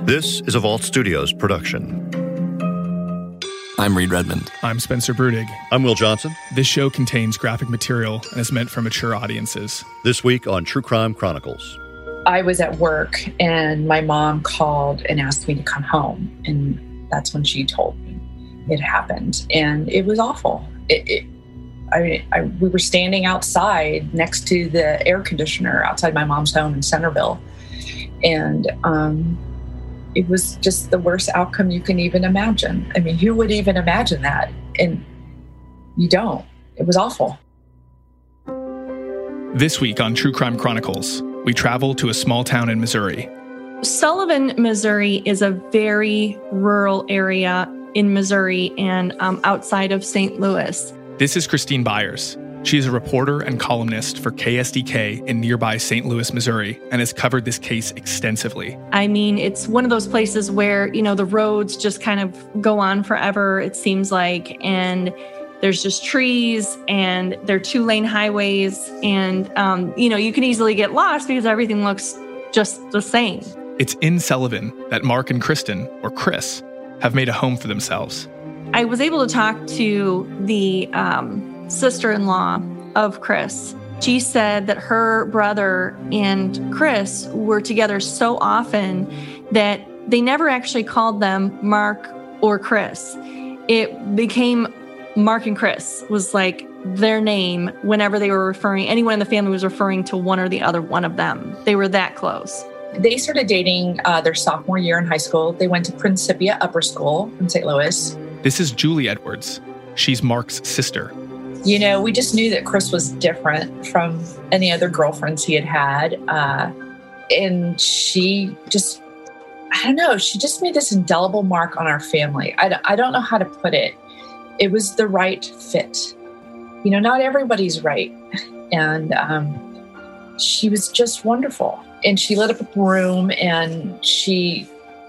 This is a Vault Studios production. I'm Reed Redmond. I'm Spencer Brudig. I'm Will Johnson. This show contains graphic material and is meant for mature audiences. This week on True Crime Chronicles. I was at work and my mom called and asked me to come home. And that's when she told me it happened. And it was awful. We were standing outside next to the air conditioner outside my mom's home in Centerville. And it was just the worst outcome you can even imagine. I mean, who would even imagine that? And you don't. It was awful. This week on True Crime Chronicles, we travel to a small town in Missouri. Sullivan, Missouri is a very rural area in Missouri and outside of St. Louis. This is Christine Byers. She is a reporter and columnist for KSDK in nearby St. Louis, Missouri, and has covered this case extensively. I mean, it's one of those places where, the roads just kind of go on forever, it seems like, and there's just trees, and they're 2-lane highways, and, you can easily get lost because everything looks just the same. It's in Sullivan that Mark and Kristen, or Chris, have made a home for themselves. I was able to talk to the sister-in-law of Chris. She said that her brother and Chris were together so often that they never actually called them Mark or Chris. It became Mark and Chris was like their name whenever they were anyone in the family was referring to one or the other one of them. They were that close. They started dating their sophomore year in high school. They went to Principia Upper School in St. Louis. This is Julie Edwards. She's Mark's sister. We just knew that Chris was different from any other girlfriends he had. And she just, she just made this indelible mark on our family. I don't know how to put it. It was the right fit. Not everybody's right. And she was just wonderful. And she lit up a room, and she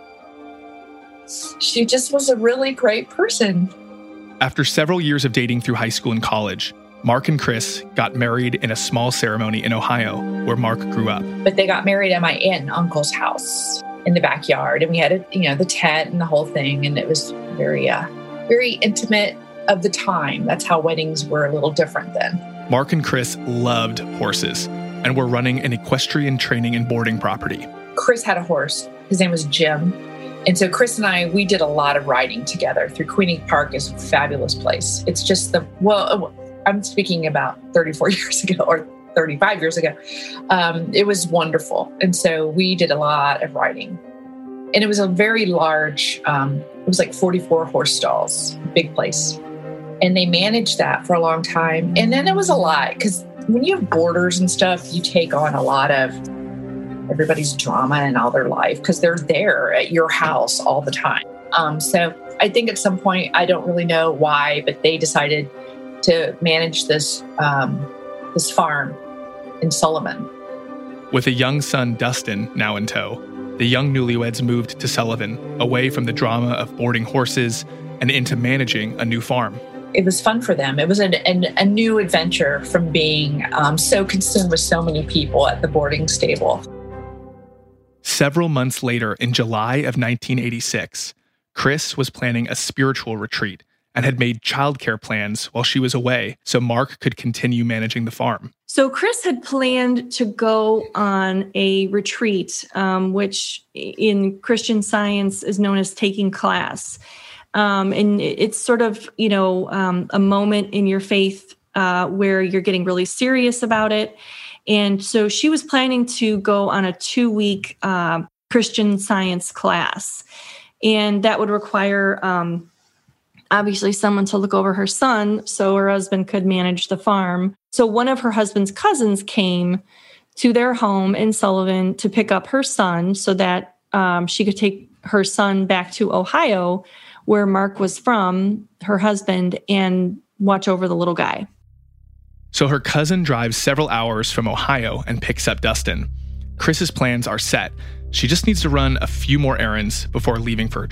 just was a really great person. After several years of dating through high school and college, Mark and Chris got married in a small ceremony in Ohio, where Mark grew up. But they got married at my aunt and uncle's house in the backyard, and we had the tent and the whole thing, and it was very, very intimate of the time. That's how weddings were a little different then. Mark and Chris loved horses and were running an equestrian training and boarding property. Chris had a horse. His name was Jim. And so Chris and I, we did a lot of riding together through Queenie Park. Is a fabulous place. It's just I'm speaking about 34 years ago or 35 years ago. It was wonderful. And so we did a lot of riding. And it was a very large, it was like 44 horse stalls, big place. And they managed that for a long time. And then it was a lot because when you have boarders and stuff, you take on a lot of everybody's drama and all their life because they're there at your house all the time. So I think at some point, I don't really know why, but they decided to manage this farm in Sullivan. With a young son, Dustin, now in tow, the young newlyweds moved to Sullivan, away from the drama of boarding horses and into managing a new farm. It was fun for them. It was a new adventure from being so consumed with so many people at the boarding stable. Several months later, in July of 1986, Chris was planning a spiritual retreat and had made childcare plans while she was away so Mark could continue managing the farm. So Chris had planned to go on a retreat, which in Christian Science is known as taking class. And it's sort of, a moment in your faith where you're getting really serious about it. And so she was planning to go on a 2-week Christian Science class. And that would require, obviously, someone to look over her son so her husband could manage the farm. So one of her husband's cousins came to their home in Sullivan to pick up her son so that she could take her son back to Ohio, where Mark was from, her husband, and watch over the little guy. So her cousin drives several hours from Ohio and picks up Dustin. Chris's plans are set. She just needs to run a few more errands before leaving for her trip.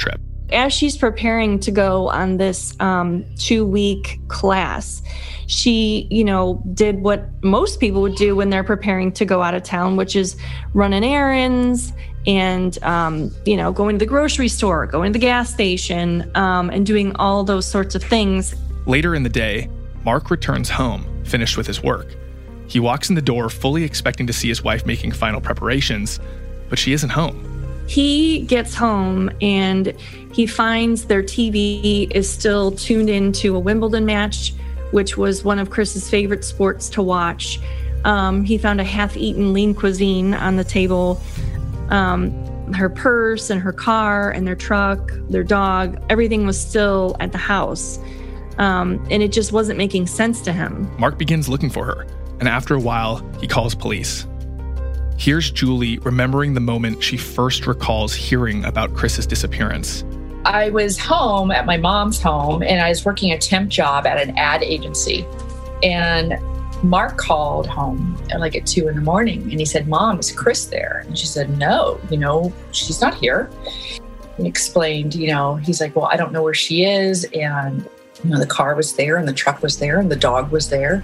As she's preparing to go on this 2-week class, she, did what most people would do when they're preparing to go out of town, which is running errands and, going to the grocery store, going to the gas station, and doing all those sorts of things. Later in the day, Mark returns home, finished with his work. He walks in the door fully expecting to see his wife making final preparations, but she isn't home. He gets home and he finds their TV is still tuned into a Wimbledon match, which was one of Chris's favorite sports to watch. He found a half-eaten lean cuisine on the table. Her purse and her car and their truck, their dog, everything was still at the house. And it just wasn't making sense to him. Mark begins looking for her, and after a while, he calls police. Here's Julie remembering the moment she first recalls hearing about Chris's disappearance. I was home at my mom's home, and I was working a temp job at an ad agency. And Mark called home at 2 a.m, and he said, "Mom, is Chris there?" And she said, "No, she's not here." And he explained, he's like, "Well, I don't know where she is." And, the car was there, and the truck was there, and the dog was there.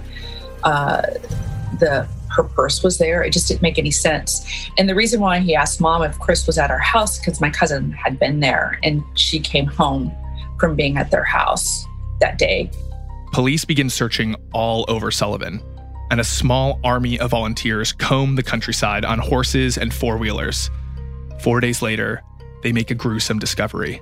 Her purse was there. It just didn't make any sense. And the reason why he asked Mom if Chris was at our house, because my cousin had been there, and she came home from being at their house that day. Police begin searching all over Sullivan, and a small army of volunteers comb the countryside on horses and four-wheelers. 4 days later, they make a gruesome discovery.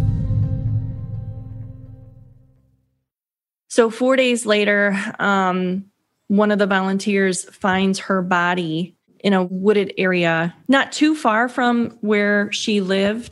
So 4 days later, one of the volunteers finds her body in a wooded area, not too far from where she lived.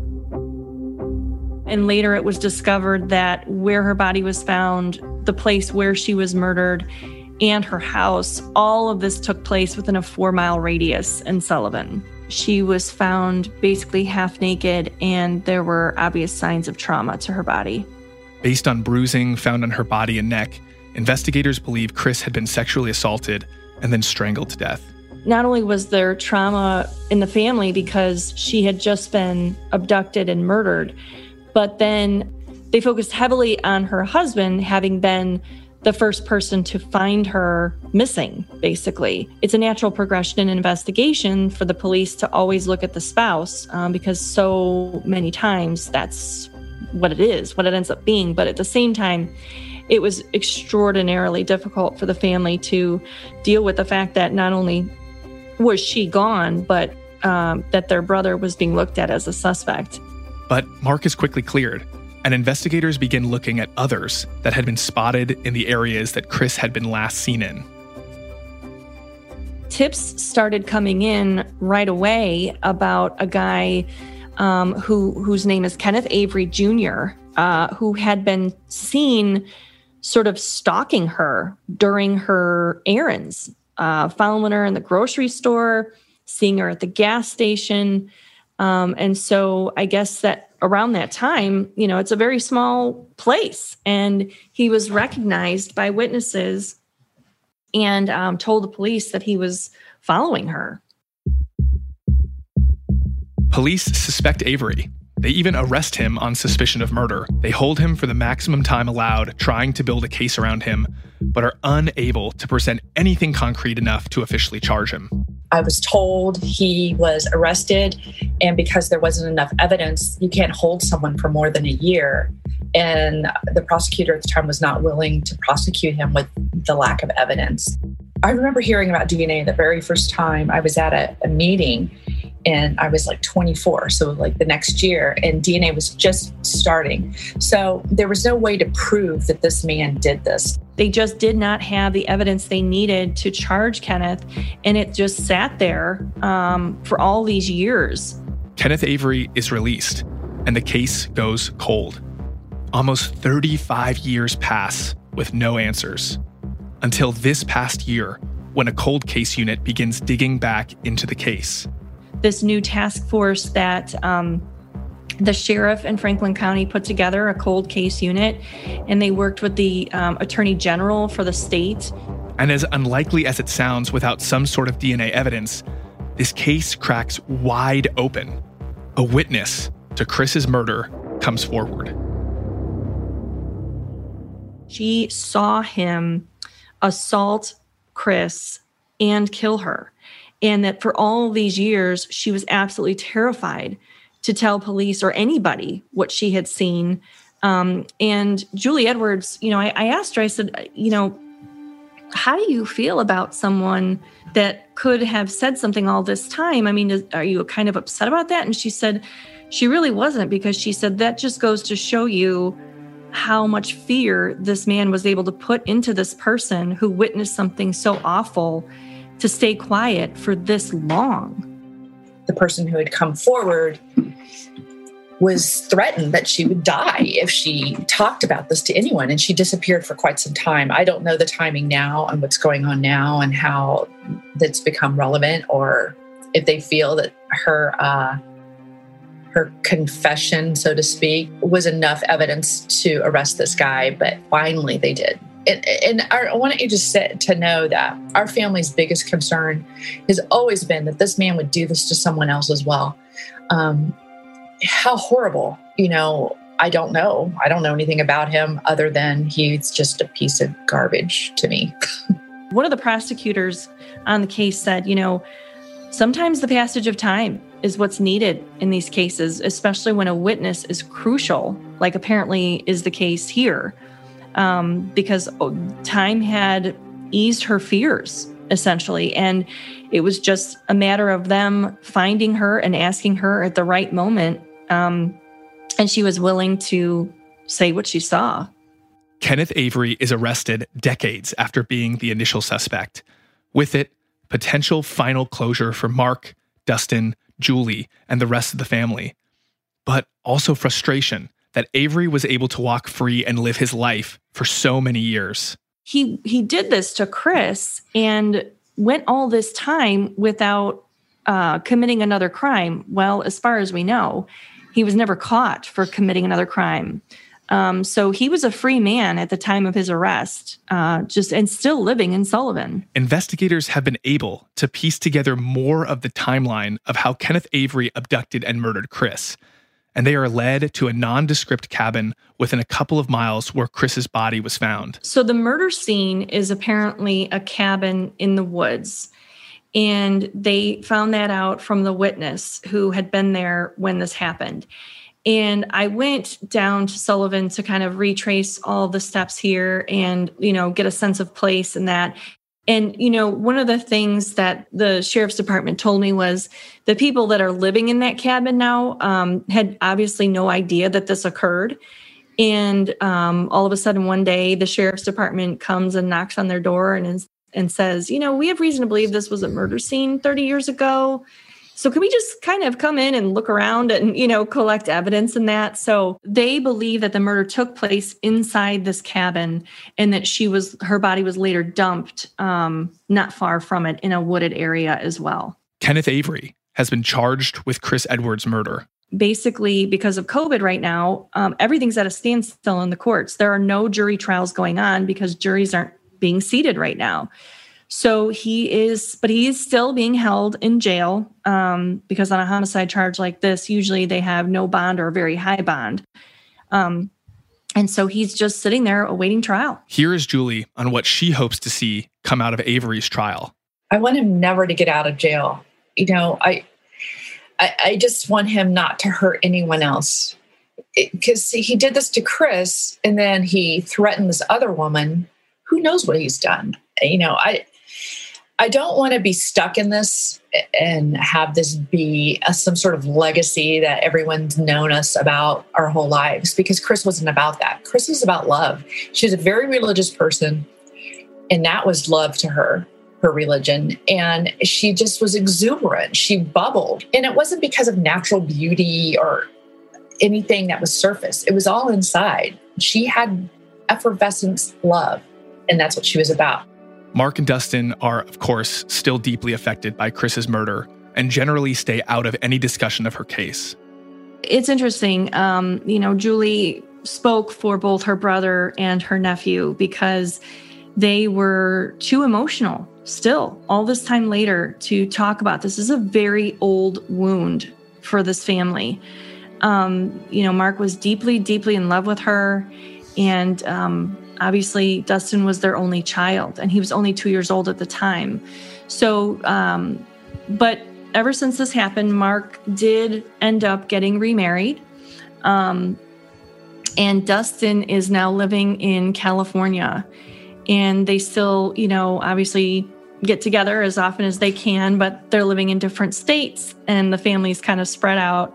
And later it was discovered that where her body was found, the place where she was murdered, and her house, all of this took place within a 4-mile radius in Sullivan. She was found basically half naked, and there were obvious signs of trauma to her body. Based on bruising found on her body and neck, investigators believe Chris had been sexually assaulted and then strangled to death. Not only was there trauma in the family because she had just been abducted and murdered, but then they focused heavily on her husband having been the first person to find her missing, basically. It's a natural progression in investigation for the police to always look at the spouse because so many times that's what it is, what it ends up being. But at the same time, it was extraordinarily difficult for the family to deal with the fact that not only was she gone, but that their brother was being looked at as a suspect. But Mark is quickly cleared, and investigators begin looking at others that had been spotted in the areas that Chris had been last seen in. Tips started coming in right away about a guy whose name is Kenneth Avery Jr., who had been seen sort of stalking her during her errands, following her in the grocery store, seeing her at the gas station. And so I guess that around that time, it's a very small place. And he was recognized by witnesses and told the police that he was following her. Police suspect Avery. They even arrest him on suspicion of murder. They hold him for the maximum time allowed, trying to build a case around him, but are unable to present anything concrete enough to officially charge him. I was told he was arrested, and because there wasn't enough evidence, you can't hold someone for more than a year. And the prosecutor at the time was not willing to prosecute him with the lack of evidence. I remember hearing about DNA the very first time I was at a meeting, and I was 24, so the next year, and DNA was just starting. So there was no way to prove that this man did this. They just did not have the evidence they needed to charge Kenneth, and it just sat there for all these years. Kenneth Avery is released, and the case goes cold. Almost 35 years pass with no answers, until this past year, when a cold case unit begins digging back into the case. This new task force that the sheriff in Franklin County put together, a cold case unit, and they worked with the attorney general for the state. And as unlikely as it sounds, without some sort of DNA evidence, this case cracks wide open. A witness to Chris's murder comes forward. She saw him assault Chris and kill her. And that for all these years, she was absolutely terrified to tell police or anybody what she had seen. And Julie Edwards, I asked her, I said, how do you feel about someone that could have said something all this time? I mean, are you kind of upset about that? And she said she really wasn't, because she said that just goes to show you how much fear this man was able to put into this person who witnessed something so awful to stay quiet for this long. The person who had come forward was threatened that she would die if she talked about this to anyone, and she disappeared for quite some time. I don't know the timing now and what's going on now and how that's become relevant, or if they feel that her confession, so to speak, was enough evidence to arrest this guy, but finally they did. And I want you just to know that our family's biggest concern has always been that this man would do this to someone else as well. How horrible, I don't know. I don't know anything about him other than he's just a piece of garbage to me. One of the prosecutors on the case said, sometimes the passage of time is what's needed in these cases, especially when a witness is crucial, like apparently is the case here, because time had eased her fears, essentially. And it was just a matter of them finding her and asking her at the right moment. And she was willing to say what she saw. Kenneth Avery is arrested decades after being the initial suspect. With it, potential final closure for Mark, Dustin, Julie, and the rest of the family. But also frustration that Avery was able to walk free and live his life for so many years. He did this to Chris and went all this time without committing another crime. Well, as far as we know, he was never caught for committing another crime. So he was a free man at the time of his arrest, and still living in Sullivan. Investigators have been able to piece together more of the timeline of how Kenneth Avery abducted and murdered Chris. And they are led to a nondescript cabin within a couple of miles where Chris's body was found. So the murder scene is apparently a cabin in the woods. And they found that out from the witness who had been there when this happened. And I went down to Sullivan to kind of retrace all the steps here and, get a sense of place in that. And, one of the things that the sheriff's department told me was the people that are living in that cabin now had obviously no idea that this occurred. And all of a sudden one day the sheriff's department comes and knocks on their door and says, we have reason to believe this was a murder scene 30 years ago. So can we just kind of come in and look around and, collect evidence in that? So they believe that the murder took place inside this cabin and that her body was later dumped not far from it in a wooded area as well. Kenneth Avery has been charged with Chris Edwards' murder. Basically, because of COVID right now, everything's at a standstill in the courts. There are no jury trials going on because juries aren't being seated right now. So he is still being held in jail because on a homicide charge like this, usually they have no bond or a very high bond. And so he's just sitting there awaiting trial. Here is Julie on what she hopes to see come out of Avery's trial. I want him never to get out of jail. I just want him not to hurt anyone else. Because he did this to Chris, and then he threatened this other woman. Who knows what he's done? I don't want to be stuck in this and have this be some sort of legacy that everyone's known us about our whole lives, because Chris wasn't about that. Chris was about love. She was a very religious person, and that was love to her religion. And she just was exuberant. She bubbled. And it wasn't because of natural beauty or anything that was surface. It was all inside. She had effervescent love, and that's what she was about. Mark and Dustin are, of course, still deeply affected by Chris's murder and generally stay out of any discussion of her case. It's interesting. Julie spoke for both her brother and her nephew because they were too emotional still all this time later to talk about this. This is a very old wound for this family. Mark was deeply, deeply in love with her. And obviously, Dustin was their only child, and he was only 2 years old at the time. So, but ever since this happened, Mark did end up getting remarried. And Dustin is now living in California. And they still, obviously get together as often as they can, but they're living in different states, and the family's kind of spread out.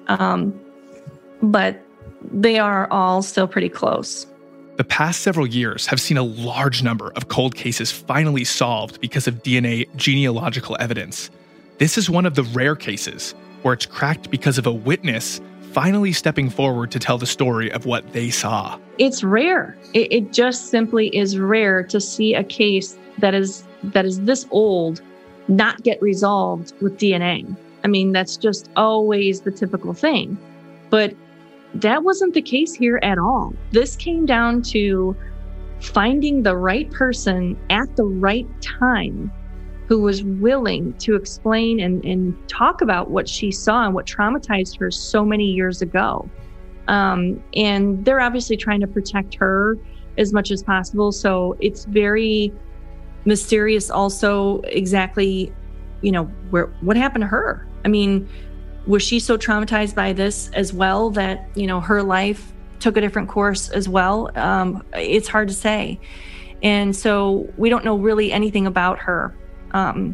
But they are all still pretty close. The past several years have seen a large number of cold cases finally solved because of DNA genealogical evidence. This is one of the rare cases where it's cracked because of a witness finally stepping forward to tell the story of what they saw. It's rare. It just simply is rare to see a case that is this old not get resolved with DNA. I mean, that's just always the typical thing. But that wasn't the case here at all. This came down to finding the right person at the right time who was willing to explain and talk about what she saw and what traumatized her so many years ago. And they're obviously trying to protect her as much as possible. So it's very mysterious also exactly, what happened to her. I mean, was she so traumatized by this as well that, her life took a different course as well? It's hard to say. And so we don't know really anything about her. But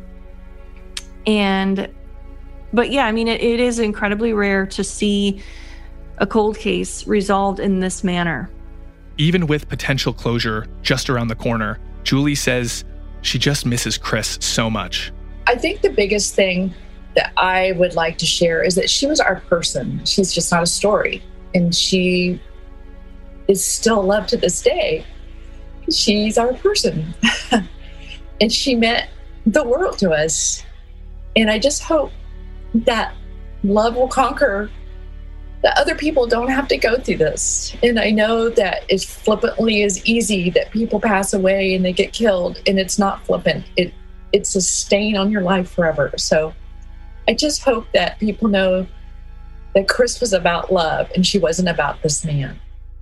yeah, I mean, it is incredibly rare to see a cold case resolved in this manner. Even with potential closure just around the corner, Julie says she just misses Chris so much. I think the biggest thing that I would like to share is that she was our person. She's just not a story. And she is still loved to this day. She's our person. And she meant the world to us. And I just hope that love will conquer, that other people don't have to go through this. And I know that it's flippantly as easy that people pass away and they get killed, and it's not flippant. It's a stain on your life forever. So I just hope that people know that Chris was about love and she wasn't about this man.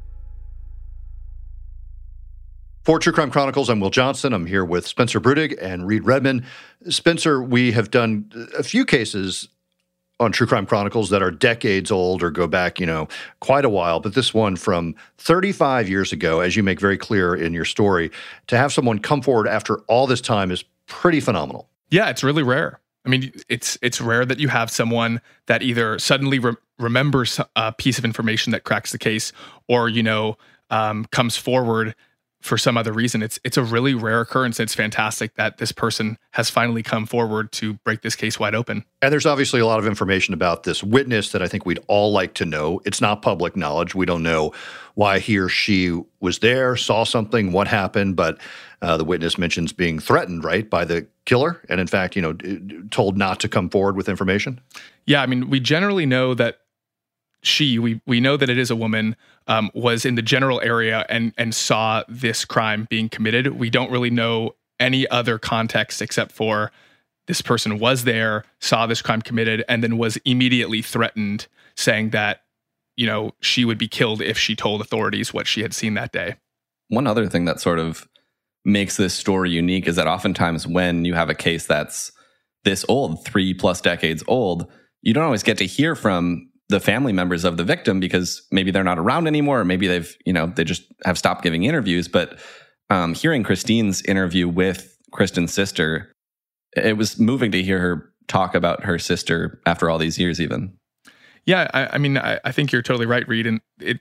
For True Crime Chronicles, I'm Will Johnson. I'm here with Spencer Brudig and Reed Redmond. Spencer, we have done a few cases on True Crime Chronicles that are decades old or go back, quite a while. But this one from 35 years ago, as you make very clear in your story, to have someone come forward after all this time is pretty phenomenal. Yeah, it's really rare. I mean, it's rare that you have someone that either suddenly remembers a piece of information that cracks the case or, comes forward for some other reason. It's a really rare occurrence. It's fantastic that this person has finally come forward to break this case wide open. And there's obviously a lot of information about this witness that I think we'd all like to know. It's not public knowledge. We don't know why he or she was there, saw something, what happened, but the witness mentions being threatened, right, by the killer, and in fact, told not to come forward with information. Yeah, I mean, we generally know that we know that it is a woman, was in the general area and saw this crime being committed. We don't really know any other context except for this person was there, saw this crime committed, and then was immediately threatened, saying that, she would be killed if she told authorities what she had seen that day. One other thing that sort of makes this story unique is that oftentimes when you have a case that's this old, 3+ decades old, you don't always get to hear from the family members of the victim because maybe they're not around anymore, or maybe they've, they just have stopped giving interviews. But hearing Christine's interview with Kristen's sister, it was moving to hear her talk about her sister after all these years even. Yeah, I think you're totally right, Reed. And it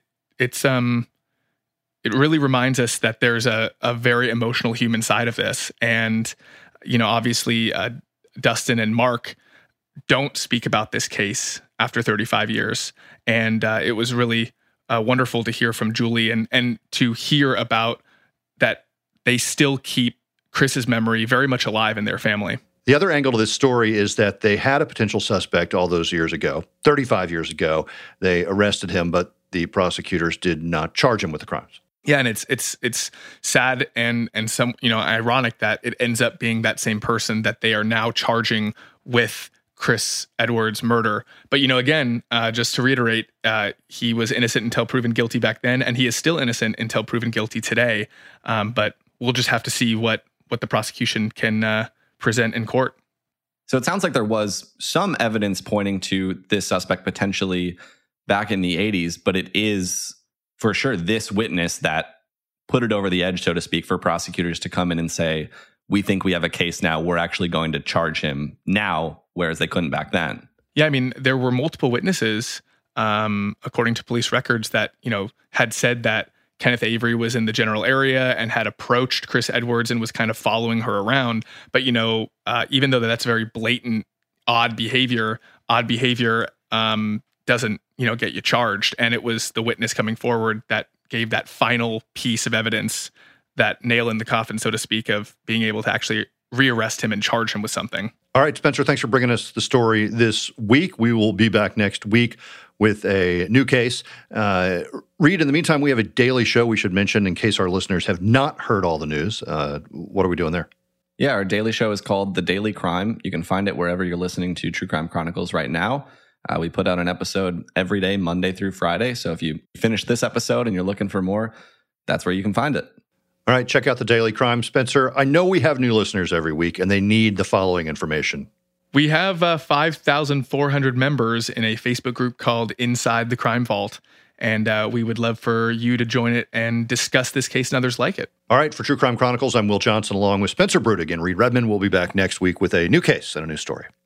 really reminds us that there's a very emotional human side of this. And, obviously Dustin and Mark don't speak about this case after 35 years. And it was really wonderful to hear from Julie and to hear about that they still keep Chris's memory very much alive in their family. The other angle to this story is that they had a potential suspect all those years ago, 35 years ago. They arrested him, but the prosecutors did not charge him with the crimes. Yeah, and it's sad and some ironic that it ends up being that same person that they are now charging with Chris Edwards' murder. But, again, just to reiterate, he was innocent until proven guilty back then, and he is still innocent until proven guilty today. But we'll just have to see what the prosecution can present in court. So it sounds like there was some evidence pointing to this suspect potentially back in the 80s, but it is for sure this witness that put it over the edge, so to speak, for prosecutors to come in and say, we think we have a case now, we're actually going to charge him now, whereas they couldn't back then. Yeah, I mean, there were multiple witnesses, according to police records, that, had said that Kenneth Avery was in the general area and had approached Chris Edwards and was kind of following her around. But, even though that's very blatant, odd behavior doesn't, get you charged. And it was the witness coming forward that gave that final piece of evidence, that nail in the coffin, so to speak, of being able to actually rearrest him and charge him with something. All right, Spencer, thanks for bringing us the story this week. We will be back next week with a new case. Reed, in the meantime, we have a daily show we should mention in case our listeners have not heard all the news. What are we doing there? Yeah, our daily show is called The Daily Crime. You can find it wherever you're listening to True Crime Chronicles right now. We put out an episode every day, Monday through Friday. So if you finish this episode and you're looking for more, that's where you can find it. All right, check out The Daily Crime. Spencer, I know we have new listeners every week, and they need the following information. We have 5,400 members in a Facebook group called Inside the Crime Vault, and we would love for you to join it and discuss this case and others like it. All right, for True Crime Chronicles, I'm Will Johnson, along with Spencer Brudig and Reed Redmond. We'll be back next week with a new case and a new story.